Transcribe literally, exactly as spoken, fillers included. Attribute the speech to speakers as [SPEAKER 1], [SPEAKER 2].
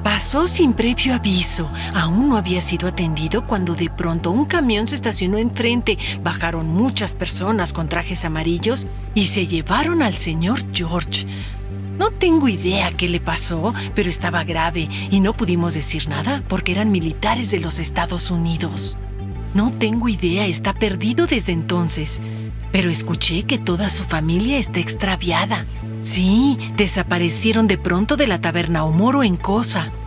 [SPEAKER 1] Pasó sin previo aviso. Aún no había sido atendido cuando de pronto un camión se estacionó enfrente. Bajaron muchas personas con trajes amarillos y se llevaron al señor George. No tengo idea qué le pasó, pero estaba grave y no pudimos decir nada porque eran militares de los Estados Unidos. No tengo idea, está perdido desde entonces. Pero escuché que toda su familia está extraviada. Sí, desaparecieron de pronto de la taberna Omoro en Cosa.